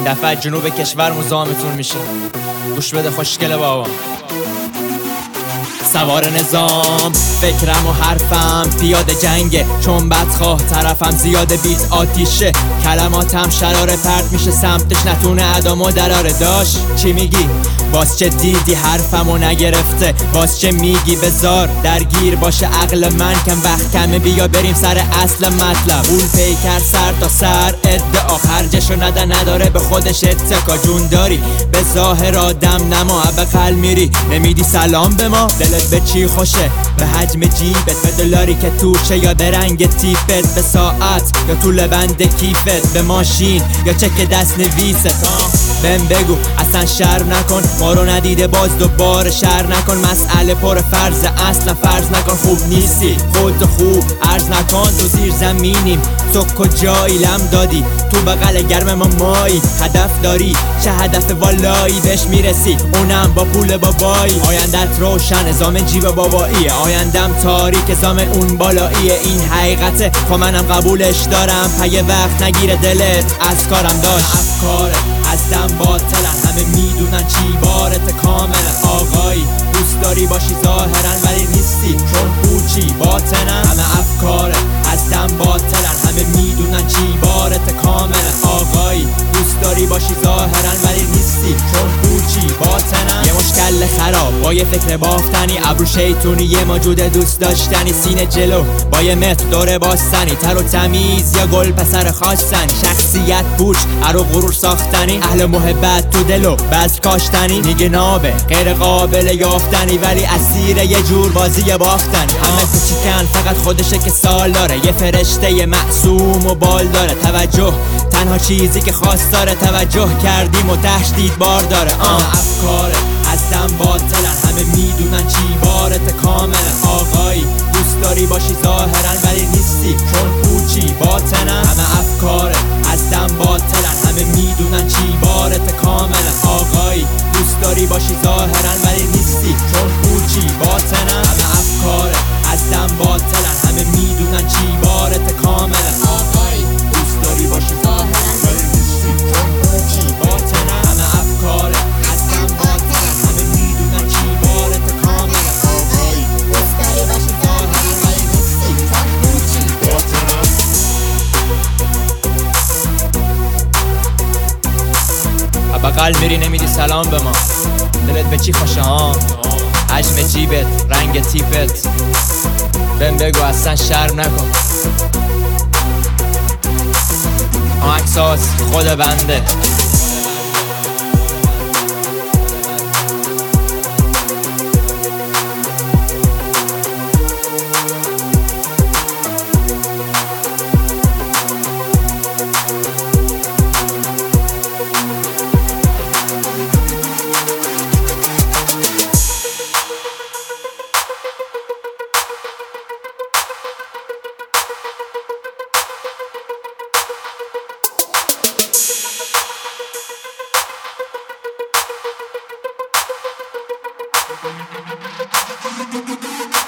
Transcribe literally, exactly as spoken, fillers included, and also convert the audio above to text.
دفعه جنوب کشور مزاحمتون میشه. گوش بده خوشگله بابا. سوار نظام فکرم و حرفم پیاده جنگه، چون بدخواه طرفم زیاده بیت آتیشه، کلماتم شراره پرت میشه سمتش نتونه ادامو دراره. داش چی میگی؟ باز چه دیدی حرفمو نگرفته؟ باز چه میگی؟ بزار درگیر باشه عقل من، کم وقت کمه بیا بریم سر اصل مطلب. اول پیکر سر تا سر ادعا خرجشو نده نداره به خودش اتکا. جون داری به ظاهر آدم نما به قلب میری نمیدی سلام به ما. دلت به چی خوشه؟ به حجم جیبت، به دلاری که توشه یا به رنگ تیپت، به ساعت یا طول بند کیفت، به ماشین یا چک دست نویست. بهم بگو اصلا شر نکن، ما رو ندیده باز دوباره شر نکن. مسئله پر فرض اصلا فرض نکن، خوب نیستی خودتو خوب عرض نکن. تو زیر زمینیم تو کجایی؟ لم دادی تو بغل گرم ما مایی. هدف داری چه هدف والایی؟ بهش میرسی اونم با پول بابایی. آیندت روشن ازام جیب باباییه، آیندم تاریک ازام اون بالاییه. این حقیقته خب منم قبولش دارم، پی وقت نگیره دلت از کارم. داشت افکاره از دم باطلن، همه میدونن چی بارت کاملا. آقایی دوست داری باشی ظاهرن ولی نیستی چون پوچی باطنن. همه افکاره از دم باطلن، همه میدونن چی بارت کاملا. آقایی دوست داری باشی ظاهرن ولی نیستی چون پوچی باطنن. یه مشکل خراب با یه فکر بافتنی، ابرو شیطونی یه موجود دوست داشتنی. سینه جلو با یه متر دوره باستنی، تر و تمیز یا گل پسر خواستنی. شخصیت پوچ ارو غرور ساختنی، اهل محبت تو دلو بذر کاشتنی. میگه نابه غیر قابل یافتنی ولی اسیر یه جور بازی باختنی. همه کوچیکن فقط خودشه که سال داره، یه فرشته معصوم و بال داره. توجه تنها چیزی که خواست داره، توجه کردیم و تشدید بار داره. آه افکاره از دم باطلن، همه میدونن چی بارت کاملا. آقایی دوست داری باشی ظاهرن ولی نیستی چون پوچی باطنن. همه افکاره از دم باطلن، همه میدونن چی بارت کاملا. آقایی دوست داری باشی ظاهرن ولی نیستی چون پوچی باطنن. همه افکاره از دم باطلن، همه میدونن چی بارت کاملا. آقایی دوست داری باشی ظاهرن ولی نیستی چون پوچی باطنن. همه افکاره از دم باطلن، همه میدونن چی بارت کاملا. آقایی دوست داری باشی ظاهرن ولی نیستی چون پوچی باطنن. بغل میری نمیدی سلام به ما. دلت به چی خوشه ها؟ حجم جیبت، رنگ تیپت، بهم بگو اصلا شرم نکن. آهنگساز خود بنده. Thank you.